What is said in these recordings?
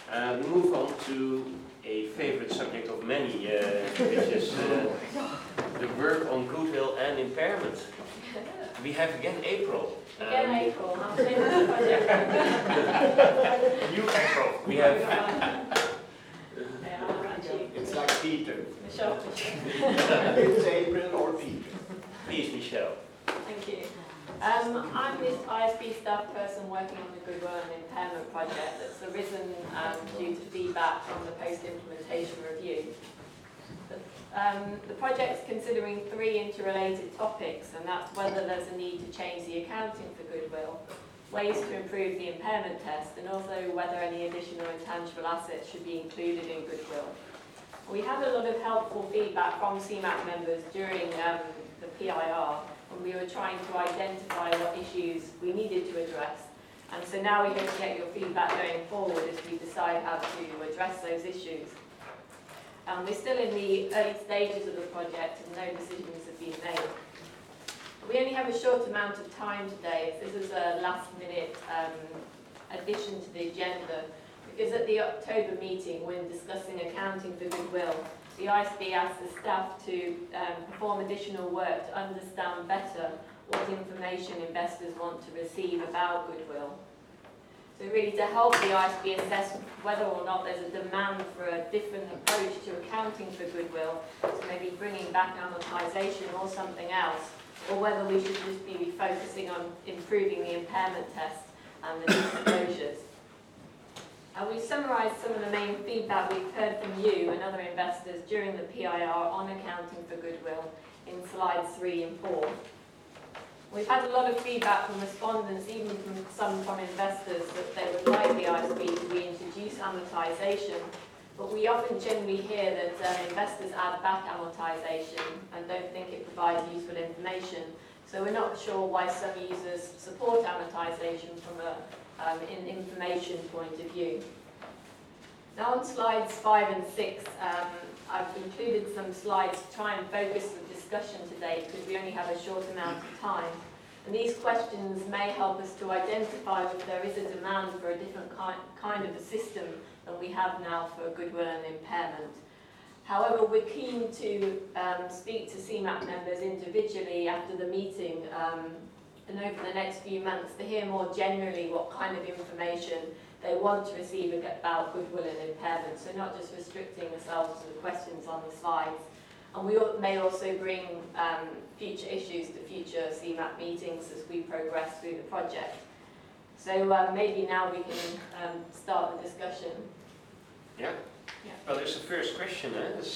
We move on to a favorite subject of many, which is the work on goodwill and impairment. We have again April. April, I'm saying this project. New April. We have. It's like Peter. Michelle. It's April or Peter. Please, Michelle. Thank you. I'm this ISB staff person working on the Goodwill and Impairment project that's arisen due to feedback from the post-implementation review. The project's considering three interrelated topics, and that's whether there's a need to change the accounting for goodwill, ways to improve the impairment test, and also whether any additional intangible assets should be included in goodwill. We had a lot of helpful feedback from CMAC members during the PIR, and we were trying to identify what issues we needed to address. And so now we hope to get your feedback going forward as we decide how to address those issues. We're still in the early stages of the project and no decisions have been made. We only have a short amount of time today. This is a last-minute addition to the agenda, because at the October meeting, when discussing accounting for goodwill, the ISB asked the staff to perform additional work to understand better what information investors want to receive about goodwill. So really to help the ISB assess whether or not there's a demand for a different approach to accounting for goodwill, so maybe bringing back amortization or something else, or whether we should just be focusing on improving the impairment test and the disclosures. We've summarised some of the main feedback we've heard from you and other investors during the PIR on accounting for goodwill in slides 3 and 4. We've had a lot of feedback from respondents, even from some from investors, that they would like the ISB to reintroduce amortisation, but we often generally hear that investors add back amortisation and don't think it provides useful information. So we're not sure why some users support amortisation from an information point of view. Now on slides 5 and 6, I've included some slides to try and focus the discussion today because we only have a short amount of time. And these questions may help us to identify if there is a demand for a different kind of a system than we have now for goodwill and impairment. However, we're keen to speak to CMAC members individually after the meeting and over the next few months to hear more generally what kind of information they want to receive about goodwill and impairment, so not just restricting ourselves to the questions on the slides. And we may also bring future issues to future CMAC meetings as we progress through the project. So maybe now we can start the discussion. Yeah. Well, there's the first question.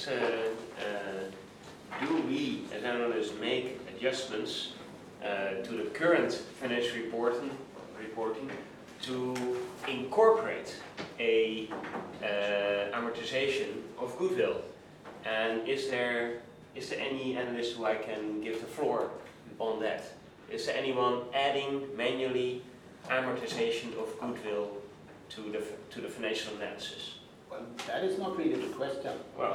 Do we, as analysts, make adjustments to the current financial reporting to incorporate a amortization of goodwill? And is there any analyst who I can give the floor on that? Is there anyone adding manually amortization of goodwill to the financial analysis? Well, that is not really the question. Well,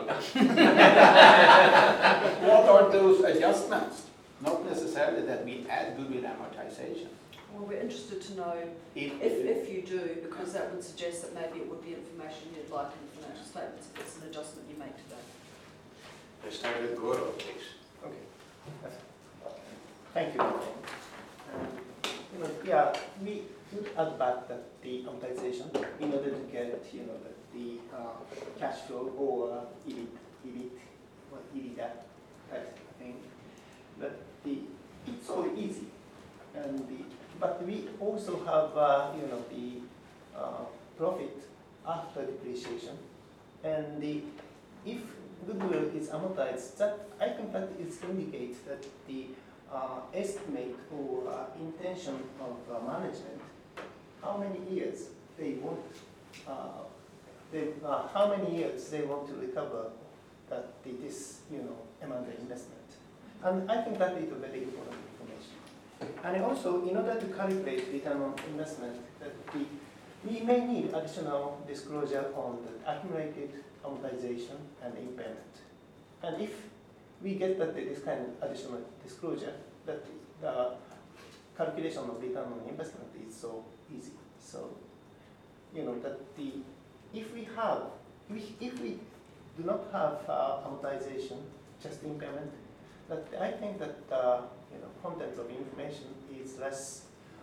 what are those adjustments? Not necessarily that we add goodwill amortization. Well, we're interested to know if you do, because that would suggest that maybe it would be information you'd like in the financial statements if it's an adjustment you make today. Let's start with Goro, please. Okay. Thank you. We would add back the amortization in order to get the cash flow or EBIT or EBITDA type thing. But it's so easy, but we also have the profit after depreciation, and if goodwill is amortized, that I think that it indicates that the estimate or intention of management, how many years they want, how many years they want to recover this M&A investment. And I think that is a very important information. And also, in order to calculate return on investment, we may need additional disclosure on the accumulated amortization and impairment. And if we get this kind of additional disclosure, that the calculation of return on investment is so easy. So, if if we do not have amortization, just impairment, that I think that content of information is less,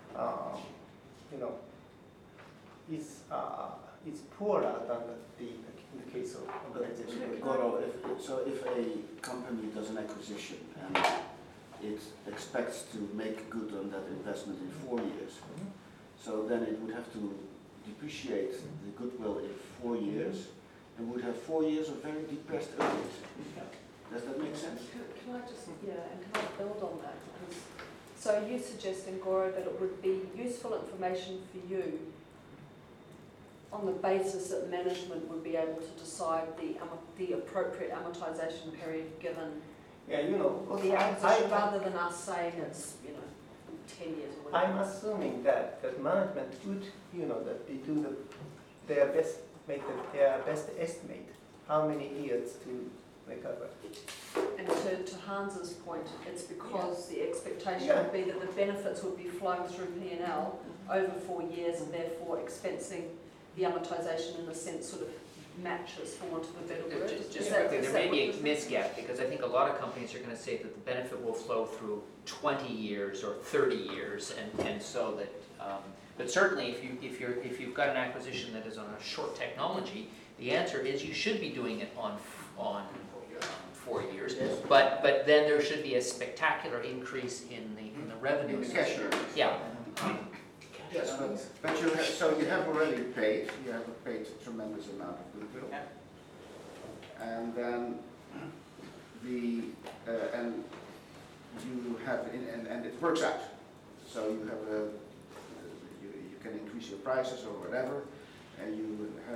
is poorer than in the case of amortization. Goro, if a company does an acquisition and it expects to make good on that investment in 4 years, so then it would have to depreciate the goodwill in 4 years and would have 4 years of very depressed earnings. Does that make sense? Can I just, and can I build on that? Because, so you suggesting, Goro, that it would be useful information for you on the basis that management would be able to decide the appropriate amortization period given the acquisition, rather than us saying it's 10 years or whatever. I'm assuming that management would, that they do their best, their best estimate how many years to recover. And to Hans's point, it's because the expectation would be that the benefits would be flowing through P&L over 4 years, and therefore expensing the amortization in a sense sort of matches, for want of a better word. Just quickly, there may be a misgap, because I think a lot of companies are going to say that the benefit will flow through 20 years or 30 years, and so that. But certainly, if you've got an acquisition that is on a short technology, the answer is you should be doing it on 4 years. Yes. But then there should be a spectacular increase in the revenue. In the cash earnings. Yeah. Yes, but you have already paid. You have paid a tremendous amount of goodwill, and then and you have and it works out. So you have you can increase your prices or whatever, and you have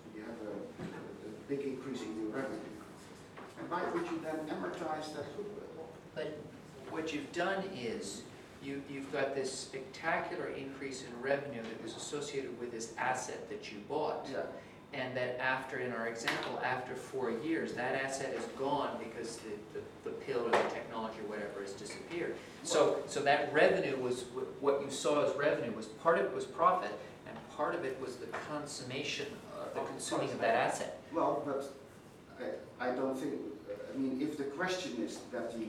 a big increase in your revenue. And why would you then amortize that goodwill? But what you've done is you've got this spectacular increase in revenue that was associated with this asset that you bought. Yeah. And that in our example, after 4 years, that asset is gone because the pill or the technology or whatever has disappeared. So that revenue was, what you saw as revenue, was part of it was profit, and part of it was the consummation, the consuming of that asset. Well, but I don't think, if the question is that the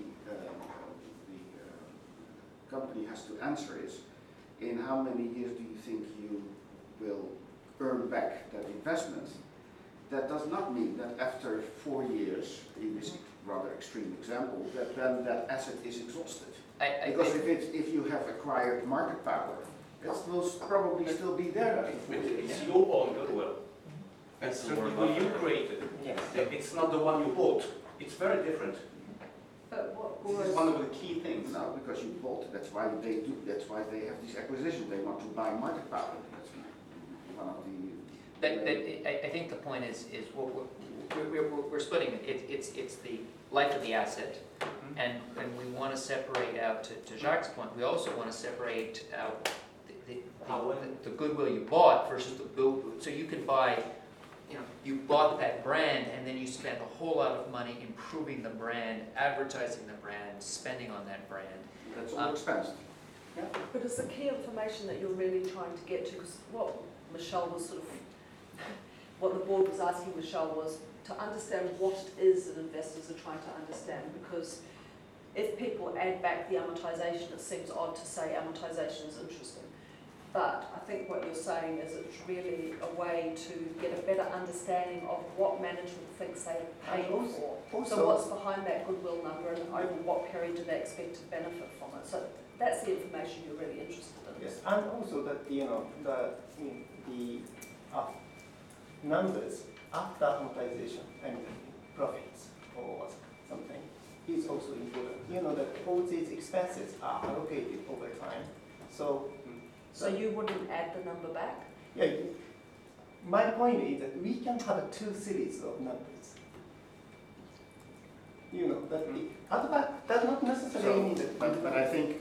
company has to answer is, in how many years do you think you will earn back that investment? That does not mean that after 4 years, in this rather extreme example, that then that asset is exhausted. Because if you have acquired market power, it will probably still be there. It's your own goodwill. It's the goodwill you created. Yes. It's not the one you bought. It's very different. But what This is one of the key things. No, because you bought it. That's why they do. That's why they have these acquisitions. They want to buy market power. That's one of the. I think the point is we're splitting it. It's the life of the asset, and we want to separate out, to Jacques' point, we also want to separate out the goodwill you bought versus the goodwill. So you can buy, you bought that brand and then you spent a whole lot of money improving the brand, advertising the brand, spending on that brand. That's all expense. Yeah. But it's the key information that you're really trying to get to, because what Michelle was what the board was asking Michelle was to understand what it is that investors are trying to understand, because if people add back the amortization, it seems odd to say amortization is interesting. But I think what you're saying is it's really a way to get a better understanding of what management thinks they're paying for. So what's behind that goodwill number, and over what period do they expect to benefit from it? So that's the information you're really interested in. Yes, and also that the numbers after amortization and profits or something is also important. That all these expenses are allocated over time. So you wouldn't add the number back? Yeah, my point is that we can have 2 series of numbers. That the other back does not necessarily mean that. But I think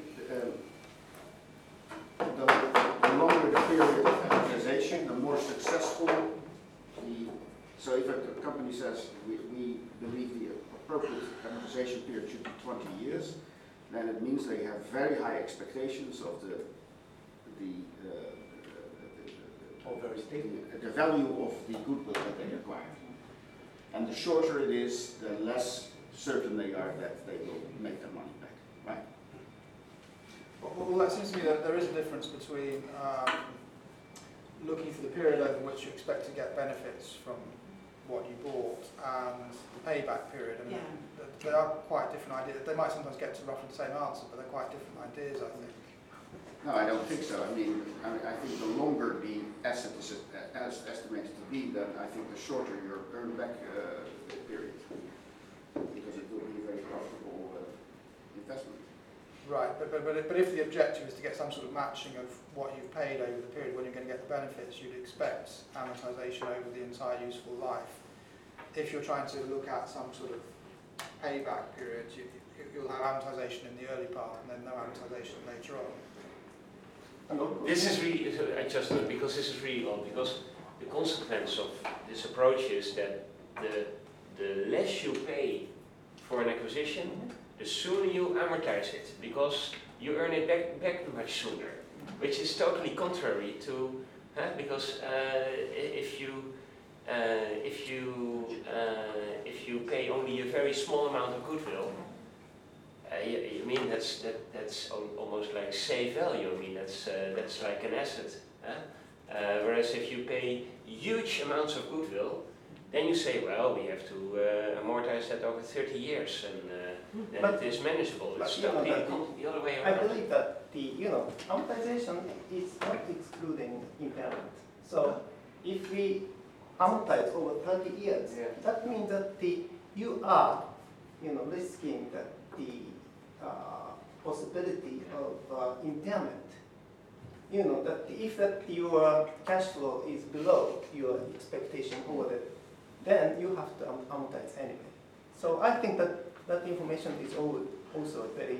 the longer the period of amortization, the more successful the. So if a company says we believe the appropriate amortization period should be 20 years, then it means they have very high expectations of the value of the goodwill that they acquired. And the shorter it is, the less certain they are that they will make their money back, right? Well, that seems to me that there is a difference between looking for the period over which you expect to get benefits from what you bought and the payback period. I mean, they are quite different ideas. They might sometimes get to roughly the same answer, but they're quite different ideas, I think. No, I don't think so. I mean, I think the longer the asset is estimated to be, then I think the shorter your earn back period, because it will be a very profitable investment. Right, but if the objective is to get some sort of matching of what you've paid over the period when you're going to get the benefits, you'd expect amortisation over the entire useful life. If you're trying to look at some sort of payback period, you'll have amortisation in the early part and then no amortisation later on. This is really, I just because this is really odd, because the consequence of this approach is that the less you pay for an acquisition, the sooner you amortize it, because you earn it back much sooner, which is totally contrary to, because if you pay only a very small amount of goodwill, you mean that's almost like safe value. I mean that's like an asset. Whereas if you pay huge amounts of goodwill, then you say, well, we have to amortize that over 30 years, and then it is manageable. It's totally the other way I around. believe that the amortization is not excluding impairment. So if we amortize over 30 years, that means that you are risking that the possibility of impairment. That if your cash flow is below your expectation over that, then you have to amortize anyway. So I think that information is also very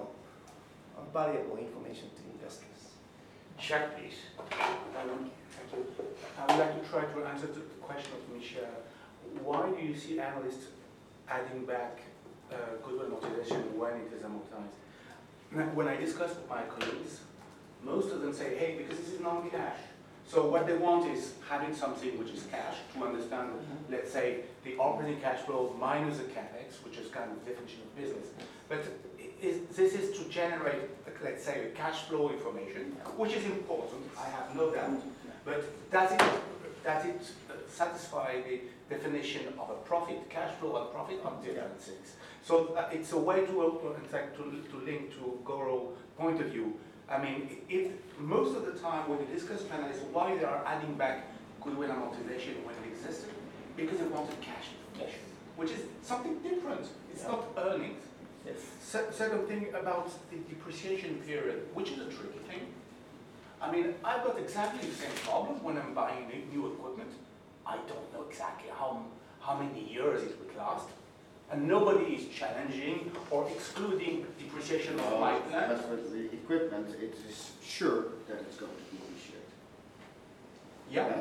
valuable information to investors. Jacques, please. Thank you. I would like to try to answer the question of Michel. Why do you see analysts adding back goodwill amortization when it is amortized? When I discuss with my colleagues, most of them say, hey, because this is non-cash. So what they want is having something which is cash to understand, let's say, the operating cash flow minus the capex, which is kind of definition of business. But this is to generate, let's say, a cash flow information, which is important, I have no doubt. But does it satisfy the definition of a profit? Cash flow and profit are different things. So it's a way to link to Goro's point of view. I mean, if most of the time when you discuss with analysts why they are adding back goodwill amortization when it existed, because they wanted cash information, which is something different. It's not earnings. Yes. Second thing about the depreciation period, which is a tricky thing. I mean, I've got exactly the same problem when I'm buying new equipment. I don't know exactly how many years it would last. And nobody is challenging or excluding depreciation of my plant. But with the equipment, it is sure that it's going to depreciate. Yeah.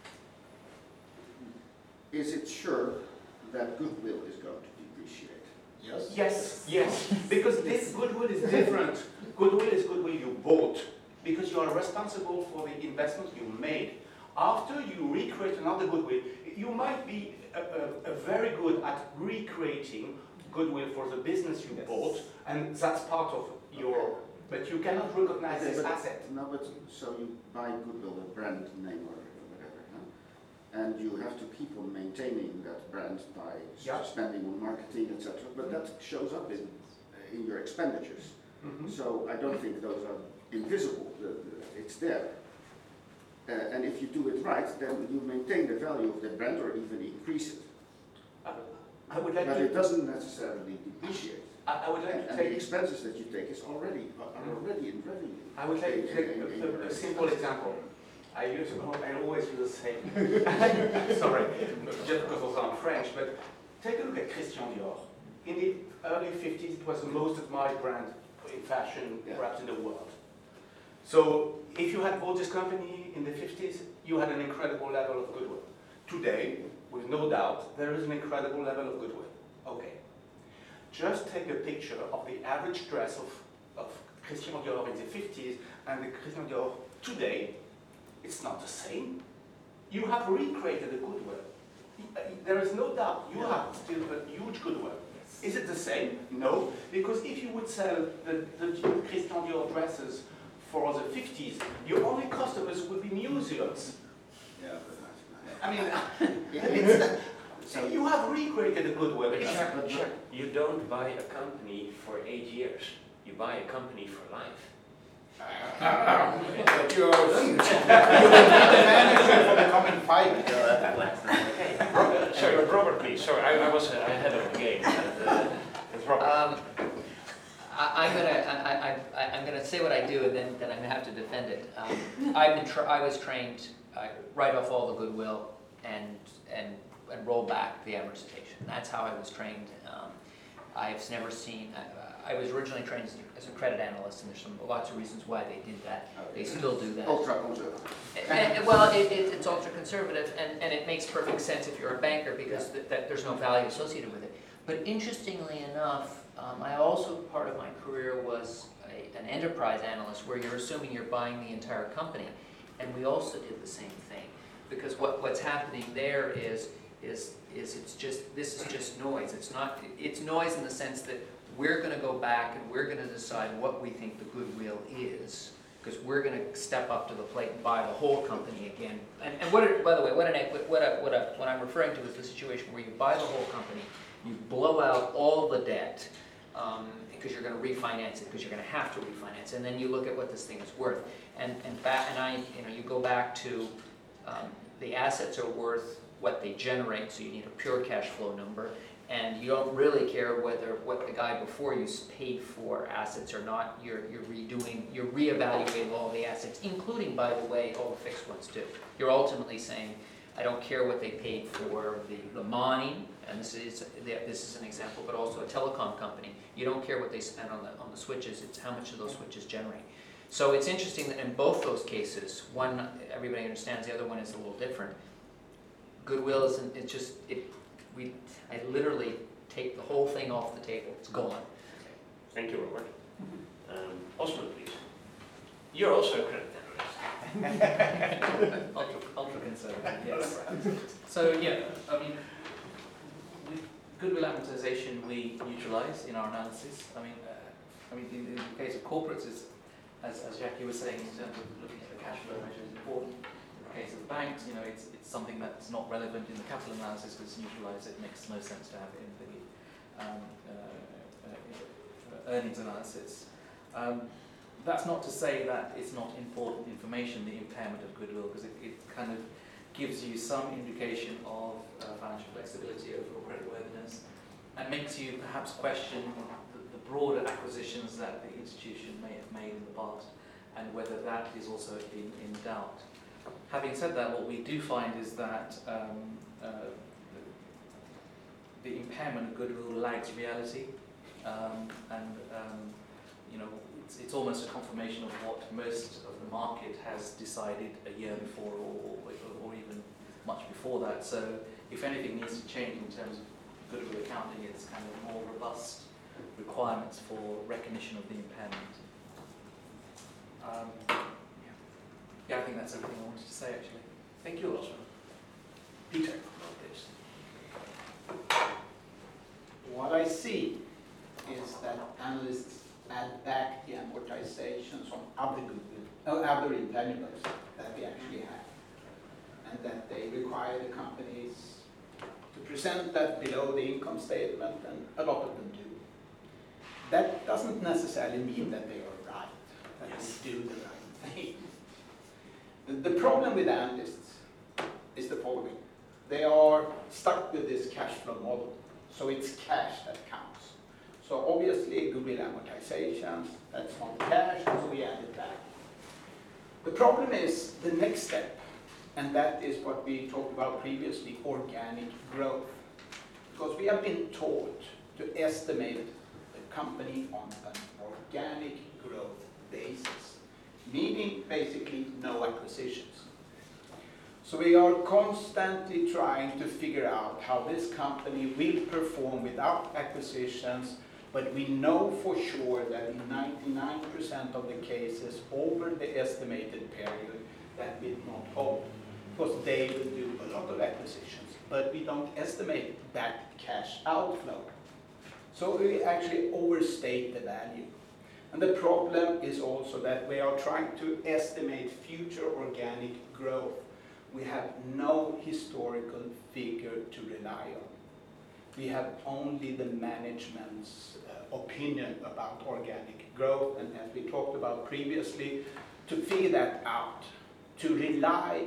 Is it sure that goodwill is going to depreciate? Yes. Yes. Because this goodwill is different. Goodwill is goodwill you bought because you are responsible for the investment you made. After you recreate another goodwill, you might be very good at recreating goodwill for the business you bought, and that's part of your. But you cannot recognize this asset. No, but so you buy goodwill, a brand name or whatever, and you have to keep on maintaining that brand by spending on marketing, etc. But that shows up in your expenditures. So I don't think those are invisible. It's there. And if you do it right, then you maintain the value of the brand or even increase it. I would like but to. It doesn't necessarily depreciate. I would like to and take the expenses that you take are already in revenue. I would like to take a simple example. I always do the same. Sorry, just because I'm French, but take a look at Christian Dior. In the early 50s, it was the most admired brand in fashion, perhaps in the world. So if you had bought this company in the 50s, you had an incredible level of goodwill. Today, with no doubt, there is an incredible level of goodwill. Okay. Just take a picture of the average dress of Christian Dior in the 50s and the Christian Dior today. It's not the same. you have recreated a goodwill. There is no doubt you have still a huge goodwill. Is it the same? No, because if you would sell the Christian Dior dresses for the 50s, your only customers would be museums. Yeah, I mean, so you have recreated a goodwill. But you don't buy a company for 8 years. You buy a company for life. but you're the manager for the coming 5 years. Sorry, Robert, please. Sorry, I was ahead of the game. It's Robert. I'm gonna say what I do, and then I'm gonna have to defend it. I was trained write off all the goodwill and roll back the amortization. That's how I was trained. I've never seen. I was originally trained as a credit analyst, and there's lots of reasons why they did that. They still do that. Ultra conservative. Well, it's ultra conservative, and it makes perfect sense if you're a banker because that there's no value associated with it. But interestingly enough, I also, part of my career was an enterprise analyst where you're assuming you're buying the entire company. And we also did the same thing. Because what's happening there is this is just noise. It's noise in the sense that we're going to go back and we're going to decide what we think the goodwill is. Because we're going to step up to the plate and buy the whole company again. And by the way, what I'm referring to is the situation where you buy the whole company, you blow out all the debt, because you're going to refinance it, because you're going to have to refinance, and then you look at what this thing is worth, you go back to the assets are worth what they generate, so you need a pure cash flow number, and you don't really care whether what the guy before you paid for assets or not. You're reevaluating all the assets, including, by the way, all the fixed ones too. You're ultimately saying, I don't care what they paid for the mining, and this is an example, but also a telecom company. You don't care what they spent on the switches, it's how much do those switches generate. So it's interesting that in both those cases, one everybody understands, the other one is a little different. Goodwill isn't, I literally take the whole thing off the table, it's gone. Thank you, Robert. Osman, please. You're also a credit analyst. Ultra conservative, yes. So yeah, I mean, with goodwill amortization we neutralise in our analysis. I mean, in the case of corporates, as Jackie was saying, in terms of looking at the cash flow measure is important. In the case of banks, it's something that's not relevant in the capital analysis because it's neutralised. It makes no sense to have it in the earnings analysis. That's not to say that it's not important information, the impairment of goodwill, because it kind of gives you some indication of financial flexibility, overall creditworthiness, and makes you perhaps question the broader acquisitions that the institution may have made in the past, and whether that is also in doubt. Having said that, what we do find is that the impairment of goodwill lags reality, it's almost a confirmation of what most of the market has decided a year before or even much before that. So if anything needs to change in terms of goodwill accounting, it's kind of more robust requirements for recognition of the impairment. Yeah, I think that's everything I wanted to say actually. Thank you, Osman. Peter, What I see is that analysts add back the amortizations on other intangibles that we actually have, and that they require the companies to present that below the income statement, and a lot of them do. That doesn't necessarily mean that they are right, that they do the right thing. The problem with analysts is the following. They are stuck with this cash flow model, so it's cash that counts. So obviously goodwill amortizations, that's not cash, so we add it back. The problem is the next step, and that is what we talked about previously, organic growth. Because we have been taught to estimate the company on an organic growth basis, meaning basically no acquisitions. So we are constantly trying to figure out how this company will perform without acquisitions, but we know for sure that in 99% of the cases over the estimated period that will not hold. because they will do a lot of acquisitions, but we don't estimate that cash outflow. So we actually overstate the value. And the problem is also that we are trying to estimate future organic growth. We have no historical figure to rely on. We have only the management's opinion about organic growth, and as we talked about previously, to figure that out, to rely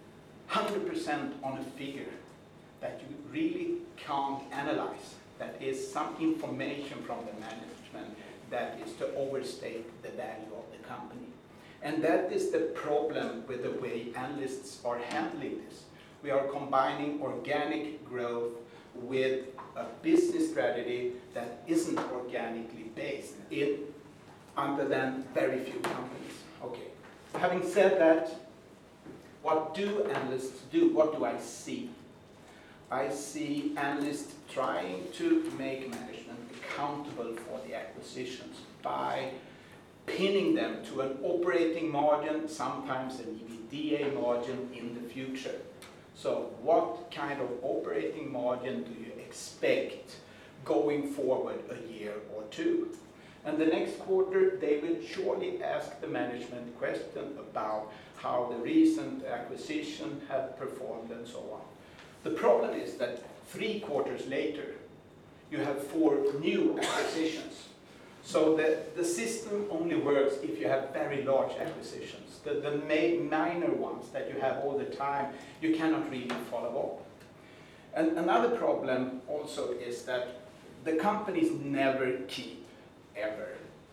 100% on a figure that you really can't analyze, that is some information from the management, that is to overstate the value of the company. And that is the problem with the way analysts are handling this. We are combining organic growth with a business strategy that isn't organically based in other than very few companies. Okay. Having said that, what do analysts do? What do I see? I see analysts trying to make management accountable for the acquisitions by pinning them to an operating margin, sometimes an EBITDA margin in the future. So what kind of operating margin do you expect going forward a year or two? And the next quarter, they will surely ask the management question about how the recent acquisition have performed and so on. The problem is that 3 quarters later, you have 4 new acquisitions. So the system only works if you have very large acquisitions. The minor ones that you have all the time, you cannot really follow up. And another problem also is that the companies never keep, ever,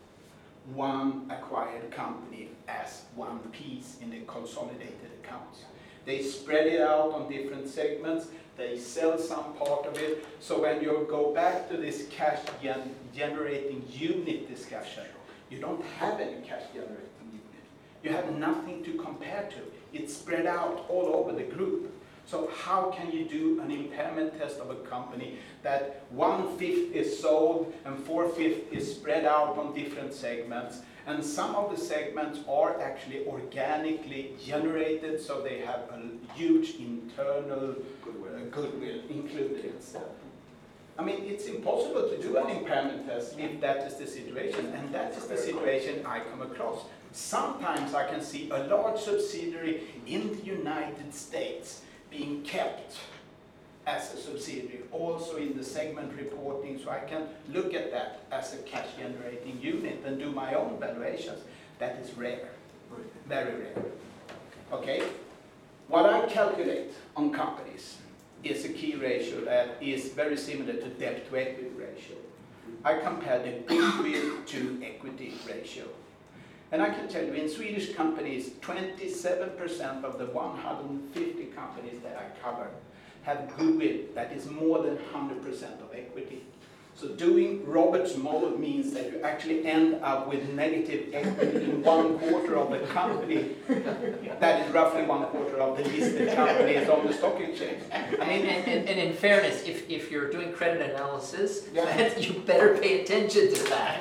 one acquired company as one piece in the consolidated accounts. They spread it out on different segments, they sell some part of it, so when you go back to this cash generating unit discussion, you don't have any cash generating unit. You have nothing to compare to. It's spread out all over the group. So how can you do an impairment test of a company that 1/5 is sold and 4/5 is spread out on different segments? And some of the segments are actually organically generated, so they have a huge internal goodwill included in stuff. I mean, it's impossible to do an impairment test if that is the situation, and that is the situation I come across. Sometimes I can see a large subsidiary in the United States being kept as a subsidiary, also in the segment reporting, so I can look at that as a cash generating unit and do my own valuations. That is rare, very rare. Okay, what I calculate on companies is a key ratio that is very similar to debt to equity ratio. I compare the goodwill to equity ratio. And I can tell you, in Swedish companies, 27% of the 150 companies that I cover have goodwill that is more than 100% of equity. So doing Robert's model means that you actually end up with negative equity in 1/4 of the company. That is roughly 1/4 of the listed companies on the stock exchange. I mean, and in fairness, if you're doing credit analysis, Yeah. you better pay attention to that.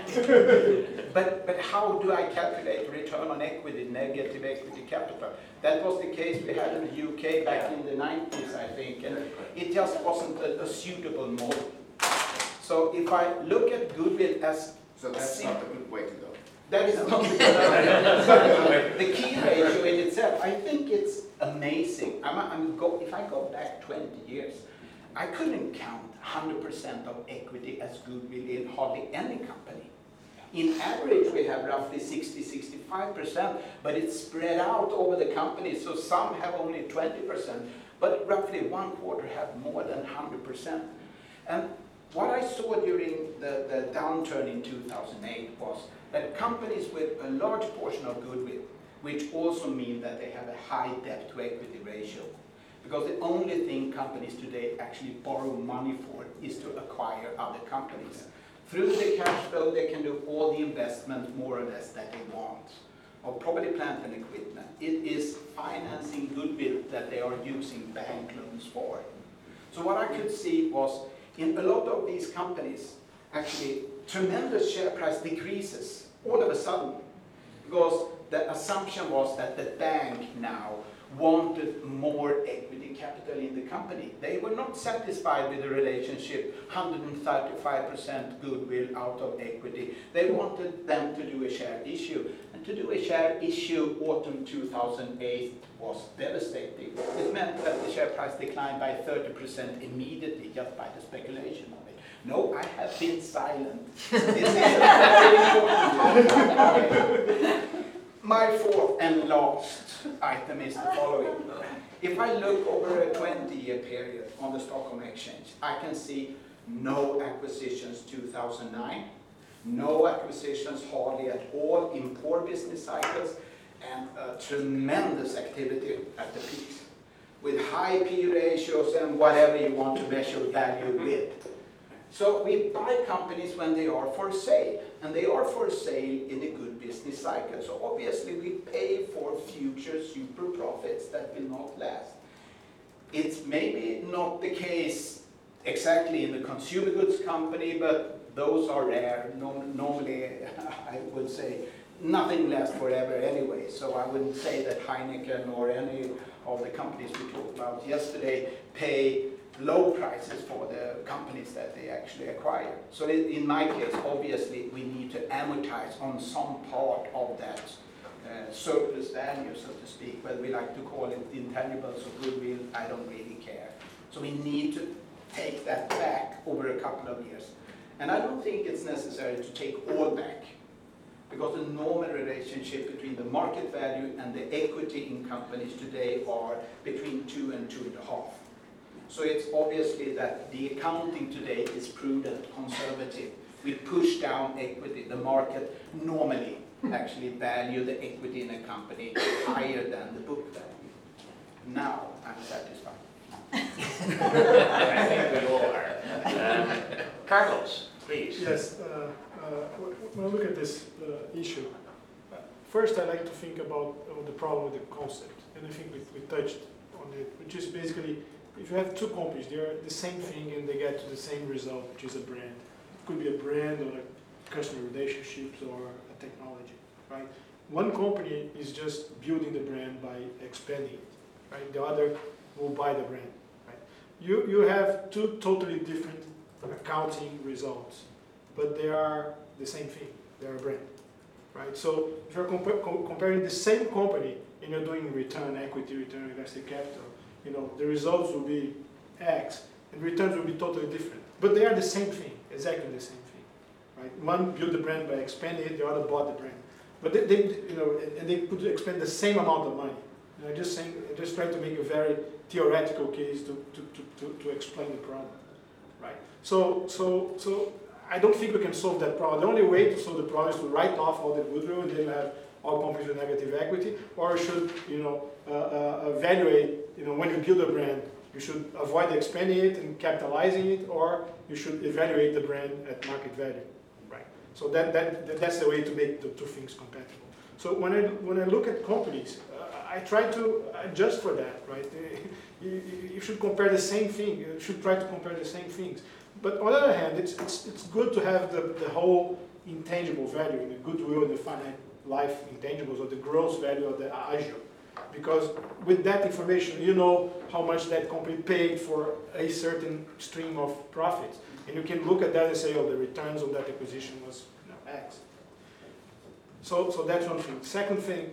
But how do I calculate return on equity, negative equity capital? That was the case we had in the UK back in the 90s, I think, and it just wasn't a suitable model. So if I look at goodwill as... So that's not a good way to go. That is not the key ratio in itself. I think it's amazing. If I go back 20 years, I couldn't count 100% of equity as goodwill in hardly any company. In average, we have roughly 60-65%, but it's spread out over the company, so some have only 20%, but roughly 1/4 have more than 100%. And what I saw during the downturn in 2008 was that companies with a large portion of goodwill, which also mean that they have a high debt to equity ratio, because the only thing companies today actually borrow money for is to acquire other companies. Through the cash flow, they can do all the investments more or less that they want, of property, plant and equipment. It is financing goodwill that they are using bank loans for. So what I could see was, in a lot of these companies, actually tremendous share price decreases all of a sudden, because the assumption was that the bank now wanted more equity capital in the company. They were not satisfied with the relationship, 135% goodwill out of equity. They wanted them to do a share issue. And to do a share issue autumn 2008 was devastating. It meant that the share price declined by 30% immediately just by the speculation of it. No, I have been silent. This is very important. My fourth and last item is the following. If I look over a 20-year period on the Stockholm Exchange, I can see no acquisitions 2009, no acquisitions hardly at all in poor business cycles, and a tremendous activity at the peaks, with high P ratios and whatever you want to measure value with. So we buy companies when they are for sale, and they are for sale in a good business cycle. So obviously we pay for future super profits that will not last. It's maybe not the case exactly in the consumer goods company, but those are rare. Normally, I would say nothing lasts forever anyway. So I wouldn't say that Heineken or any of the companies we talked about yesterday pay low prices for the companies that they actually acquire. So in my case, obviously, we need to amortize on some part of that surplus value, so to speak, whether we like to call it intangibles or goodwill, I don't really care. So we need to take that back over a couple of years. And I don't think it's necessary to take all back, because the normal relationship between the market value and the equity in companies today are between 2 and 2.5. So it's obviously that the accounting today is prudent, conservative. We push down equity. The market normally actually value the equity in a company higher than the book value. Now I'm satisfied. I think we all are. Carlos, please. Yes, when I look at this issue, first I like to think about the problem with the concept. And I think we touched on it, which is basically, if you have two companies, they are the same thing and they get to the same result, which is a brand. It could be a brand or a customer relationships or a technology, right? One company is just building the brand by expanding it, right? The other will buy the brand, right? You have two totally different accounting results, but they are the same thing. They are a brand, right? So if you're comparing the same company and you're doing return equity, return on invested capital, you know, the results will be X, and returns will be totally different. But they are the same thing, exactly the same thing, right? One built the brand by expanding it, the other bought the brand. But they you know, and they could expend the same amount of money. You know, just trying to make a very theoretical case to explain the problem, right? So I don't think we can solve that problem. The only way to solve the problem is to write off all the goodwill and then have all companies with negative equity, or should, you know, evaluate, you know, when you build a brand, you should avoid expanding it and capitalizing it, or you should evaluate the brand at market value, right? So that's the way to make the two things compatible. So when I look at companies, I try to adjust for that, right? You should compare the same thing. You should try to compare the same things. But on the other hand, it's good to have the whole intangible value, the goodwill and the finite life intangibles, or the gross value of the Agio. Because with that information, you know how much that company paid for a certain stream of profits. And you can look at that and say, oh, the returns on that acquisition was, you know, X. So that's one thing. Second thing,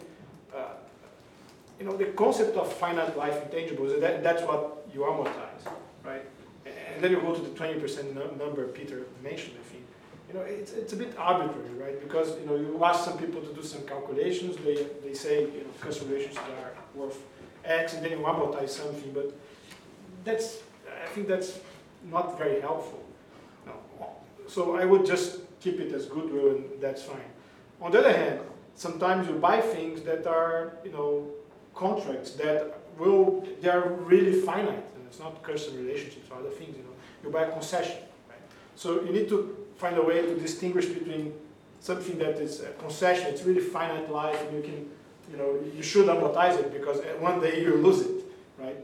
you know, the concept of finite life intangibles, that's what you amortize, right? And then you go to the 20% number Peter mentioned, I think. You know, it's a bit arbitrary, right? Because, you know, you ask some people to do some calculations, they say, you know, customer relations are worth X, and then you amortize something, but I think that's not very helpful. No. So I would just keep it as goodwill, and that's fine. On the other hand, sometimes you buy things that are, you know, contracts that they are really finite, and it's not customer relationships or other things, you know. You buy a concession, right? So you need to find a way to distinguish between something that is a concession, it's really finite life, and you can, you know, you should amortize it because one day you lose it, right?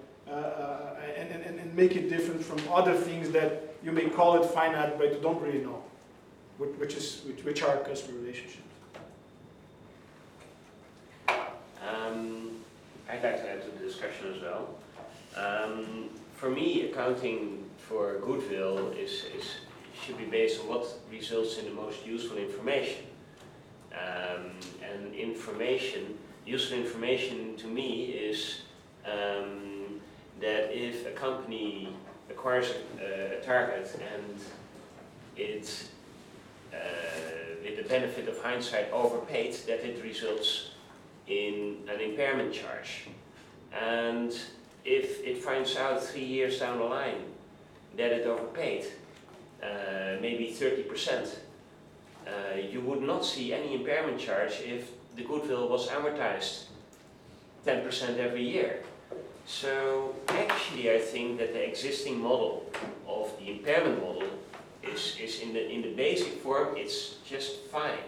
And make it different from other things that you may call it finite, but you don't really know, which are customer relationships. I'd like to add to this for me, accounting for goodwill should be based on what results in the most useful information. And useful information to me is that if a company acquires a target and it, with the benefit of hindsight, overpaid, that it results in an impairment charge. And if it finds out 3 years down the line that it overpaid, maybe 30%, you would not see any impairment charge if the goodwill was amortized 10% every year. So actually I think that the existing model of the impairment model is in the basic form, it's just fine.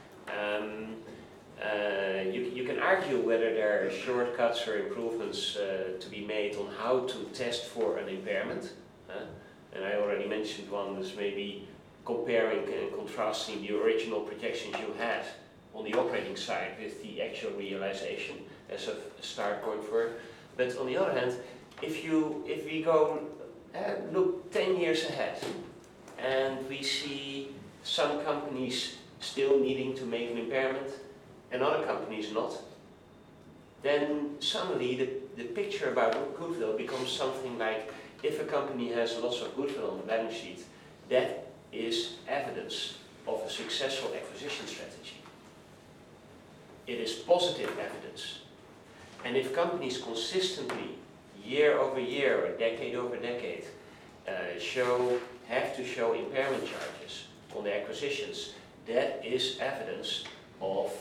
You can argue whether there are shortcuts or improvements to be made on how to test for an impairment. And I already mentioned one was maybe comparing and contrasting the original projections you had on the operating side with the actual realization as a start point for it. But on the other hand, if we go look 10 years ahead and we see some companies still needing to make an impairment and other companies not, then suddenly the picture about goodwill becomes something like, if a company has lots of goodwill on the balance sheet, that is evidence of a successful acquisition strategy. It is positive evidence. And if companies consistently, year over year or decade over decade, have to show impairment charges on the acquisitions, that is evidence of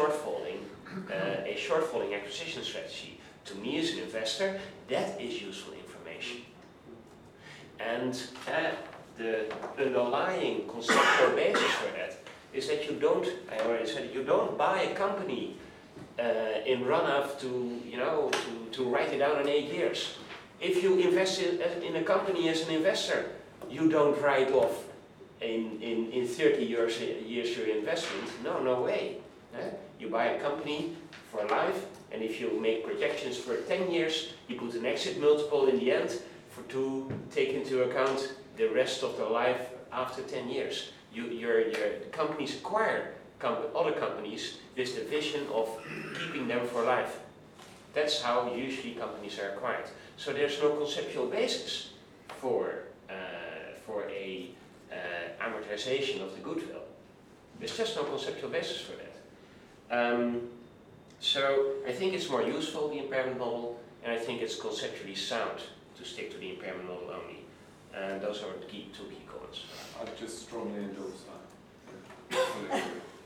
a shortfalling acquisition strategy. To me as an investor, that is useful information. And the underlying conceptual basis for that is that you don't, I already said, you don't buy a company in run-up to write it down in 8 years. If you invest in a company as an investor, you don't write off in 30 years your investment. No way. You buy a company for life, and if you make projections for 10 years, you put an exit multiple in the end to take into account the rest of the life after 10 years. The companies acquire other companies with the vision of keeping them for life. That's how usually companies are acquired. So there's no conceptual basis for a amortization of the goodwill. There's just no conceptual basis for that. So I think it's more useful, the impairment model, and I think it's conceptually sound to stick to the impairment model only. And those are the two key comments. I just strongly endorse that.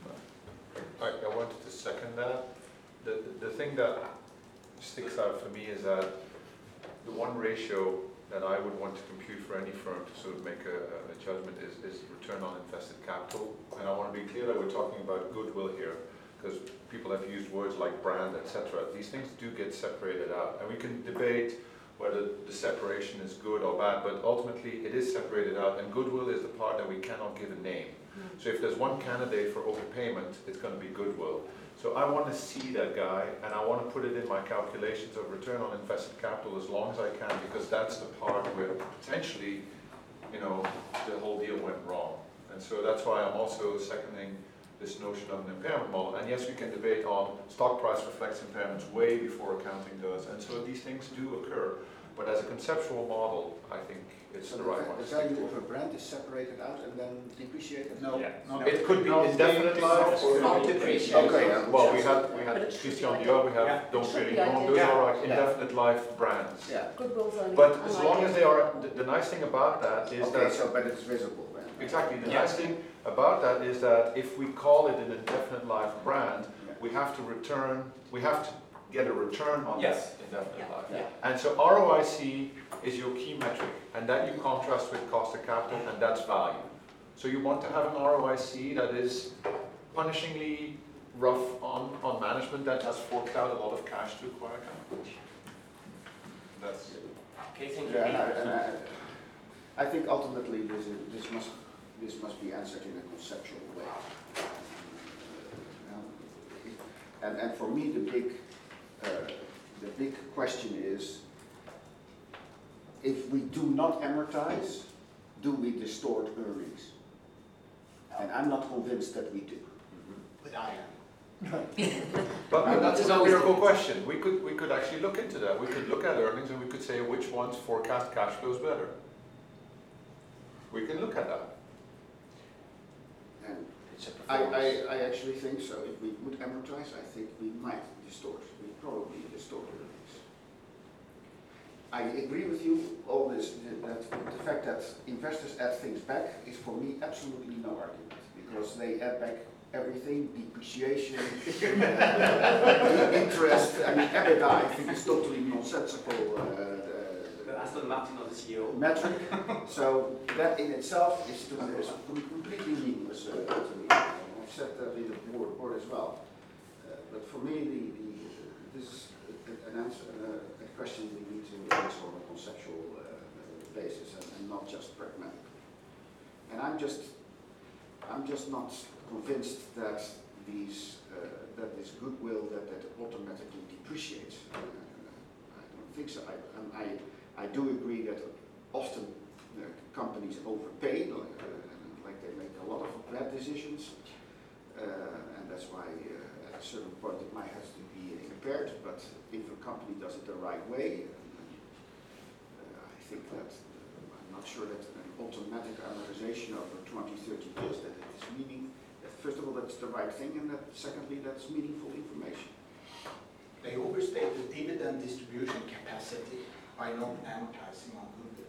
I wanted to second that. The thing that sticks out for me is that the one ratio that I would want to compute for any firm to sort of make a judgment is return on invested capital. And I want to be clear that we're talking about goodwill here, because people have used words like brand, etc. These things do get separated out, and we can debate whether the separation is good or bad, but ultimately it is separated out, and goodwill is the part that we cannot give a name. So if there's one candidate for overpayment, it's going to be goodwill. So I want to see that guy, and I want to put it in my calculations of return on invested capital as long as I can, because that's the part where potentially, the whole deal went wrong. And so that's why I'm also seconding this notion of an impairment model. And yes, we can debate on stock price reflects impairments way before accounting does, and so these things do occur. But as a conceptual model, I think it's the right one. The value of a brand is separated out and then depreciated? No, Yeah. it could be indefinite life or Not depreciated. Okay, well, we But had it should Christian be Dior, we have Yeah. Don't It should Really be Know, those identical. are like Yeah. indefinite life brands. Yeah. Goodwill's only. But as long as they are, the nice thing about that is Okay, that, so but it's visible then. exactly, the Yeah. nice thing about that is that if we call it an indefinite life brand, we have to get a return on Yes. that indefinite life. Yeah. And so ROIC is your key metric, and that you contrast with cost of capital, and that's value. So you want to have an ROIC that is punishingly rough on management that has forked out a lot of cash to acquire companies. That's Okay, thank you. Yeah, and I think ultimately this must be answered in a conceptual way. And for me the big question is, if we do not amortize, do we distort earnings? And I'm not convinced that we do. But I am. But that's There's a always empirical difference. question. We could actually look into that. We could look at earnings and we could say which ones forecast cash flows better. We can look at that. And It's a I performance. actually think so. If we would amortize, I think we might distort. We probably distort earnings. I agree with you all this, that the fact that investors add things back is for me absolutely no argument, because they add back everything, depreciation, interest, I mean EBITDA, I think is totally nonsensical Aston Martin of the CEO. metric. So that in itself is completely meaningless to me. I've said that in the board as well. But for me, this is an answer, a question we need to answer on a conceptual basis and not just pragmatic. And I'm just not convinced that that this goodwill that automatically depreciates. I don't think so. I do agree that often companies overpay, like they make a lot of bad decisions, and that's why at a certain point it might have to be impaired. But if a company does it the right way, I think that I'm not sure that an automatic amortization over 20, 30 years that it is meaning. That first of all, that's the right thing, and that secondly, that's meaningful information. They overstate the dividend distribution capacity by not amortizing on goodwill.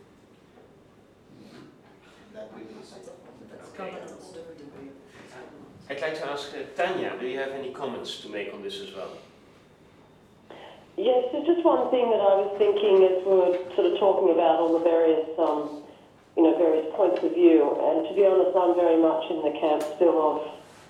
That will be something. Okay. I'd like to ask Tanya, do you have any comments to make on this as well? Yes, there's just one thing that I was thinking as we were sort of talking about all the various, various points of view. And to be honest, I'm very much in the camp still of,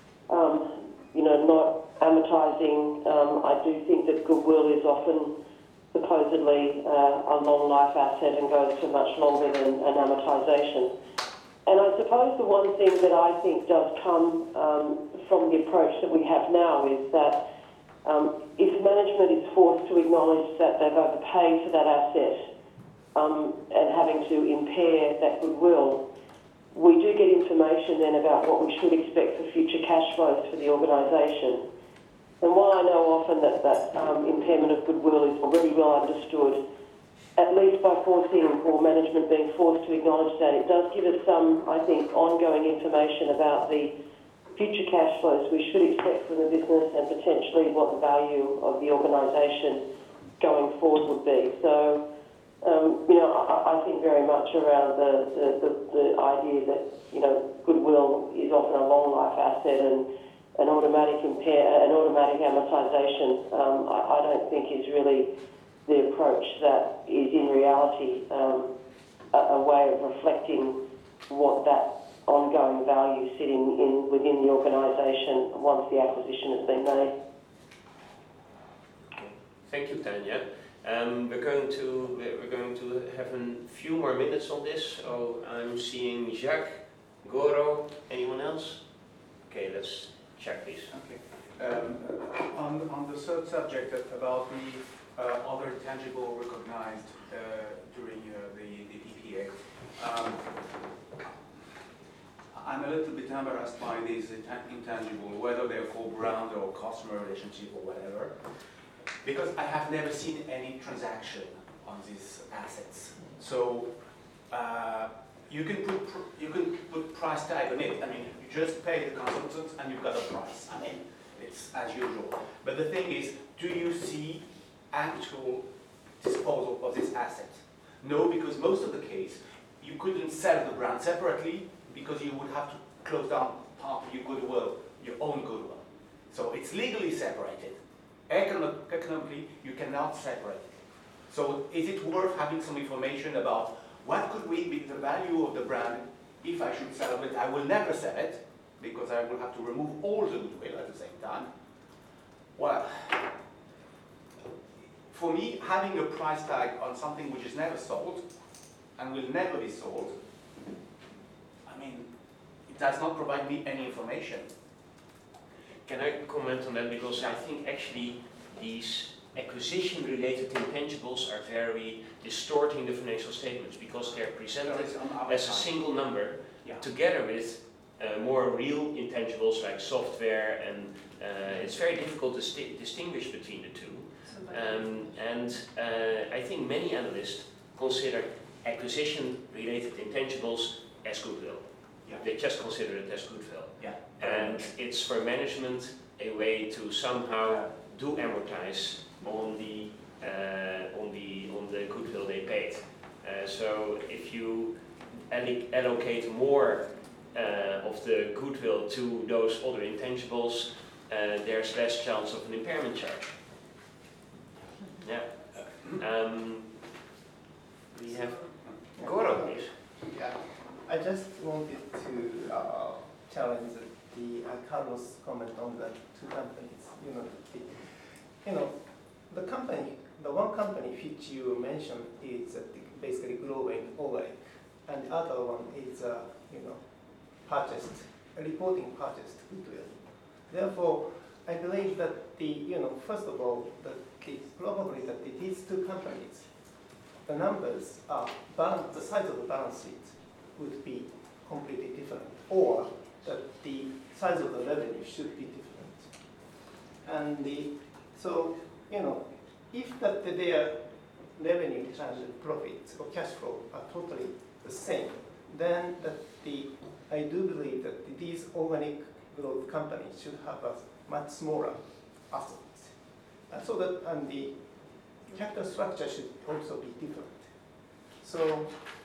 not amortising. I do think that goodwill is often supposedly a long life asset and goes for much longer than an amortisation. And I suppose the one thing that I think does come from the approach that we have now is that if management is forced to acknowledge that they've overpaid for that asset and having to impair that goodwill, we do get information then about what we should expect for future cash flows for the organisation. And while I know often that impairment of goodwill is already well understood, at least by forcing or management being forced to acknowledge that, it does give us some, I think, ongoing information about the future cash flows we should expect from the business and potentially what the value of the organisation going forward would be. So, I think very much around the idea that, goodwill is often a long life asset and an automatic amortisation, I don't think is really the approach that is in reality a way of reflecting what that ongoing value sitting within the organisation once the acquisition has been made. Thank you, Tanya. We're going to have a few more minutes on this. So I'm seeing Jacques, Goro, anyone else? Okay, let's check, please. Okay. On the third subject about the other tangible recognized during the PPA, I'm a little bit embarrassed by these intangible, whether they're called brand or customer relationship or whatever, because I have never seen any transaction on these assets. So you can put price tag on it. I mean, you just pay the consultant and you've got a price. I mean, it's as usual. But the thing is, do you see actual disposal of this asset? No, because most of the case, you couldn't sell the brand separately because you would have to close down part of your goodwill, your own goodwill. So it's legally separated. Economically, you cannot separate it. So is it worth having some information about what could be the value of the brand if I should sell it? I will never sell it because I will have to remove all the goodwill at the same time. Well, for me, having a price tag on something which is never sold and will never be sold, I mean, it does not provide me any information. Can I comment on that? Because I think actually these acquisition-related intangibles are very distorting the financial statements because they're presented as a single number together with more real intangibles like software, and it's very difficult to distinguish between the two. And I think many analysts consider acquisition-related intangibles as goodwill. They just consider it as goodwill. And it's for management a way to somehow do amortize on the goodwill they paid. So if you allocate more of the goodwill to those other intangibles, there's less chance of an impairment charge. We have Goro, please. Yeah, I just wanted to challenge Carlos' comment on the two companies. The company, the one company which you mentioned is basically growing OLEC, and the other one is reporting purchased goodwill. Therefore, I believe that first of all, probably that these two companies, the numbers are the size of the balance sheet would be completely different, or that the size of the revenue should be different. And if their revenue and profits or cash flow are totally the same, then I do believe that these organic growth companies should have a much smaller assets, and the capital structure should also be different. So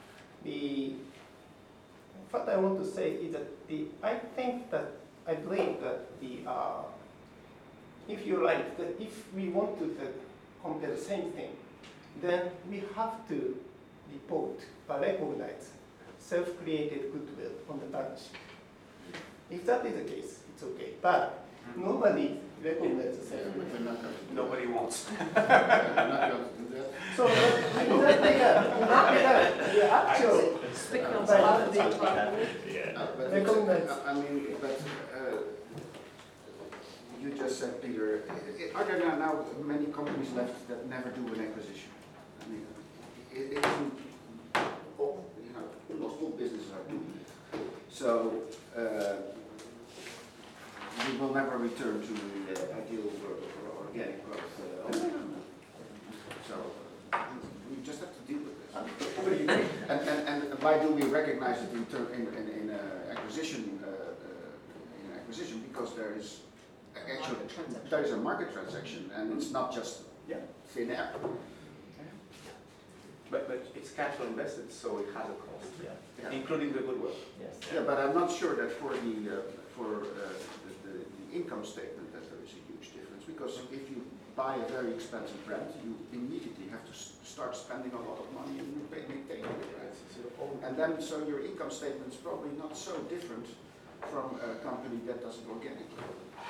what I want to say is that I believe that if you like, that if we want to compare the same thing, then we have to report or recognize self-created goodwill on the balance sheet. If that is the case, it's okay. But nobody recognizes self-created. Nobody wants. I'm not going to do that. So the actual you just said, Peter, are there now many companies left that never do an acquisition? I mean, it isn't, almost all businesses are doing it. So we will never return to the ideal organic growth. So we just have to deal with this. And why do we recognize it in acquisition? Because there is a market transaction, and it's not just thin air. But it's capital invested, so it has a cost, including the goodwill. Yes. Yeah, but I'm not sure that for the income statement that there is a huge difference, because if you buy a very expensive brand, you immediately have to start spending a lot of money in maintaining the brand. And then, so your income statement is probably not so different from a company that does it organically.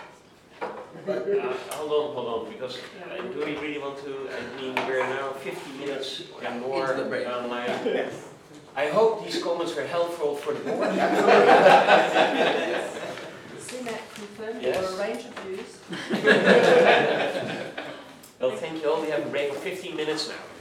Hold on, because do we really want to? I mean, we're now 50 minutes and more online. I hope these comments were helpful for the board. CMAC confirmed Yes. there were a range of views. Well, thank you all. We have a break of 15 minutes now.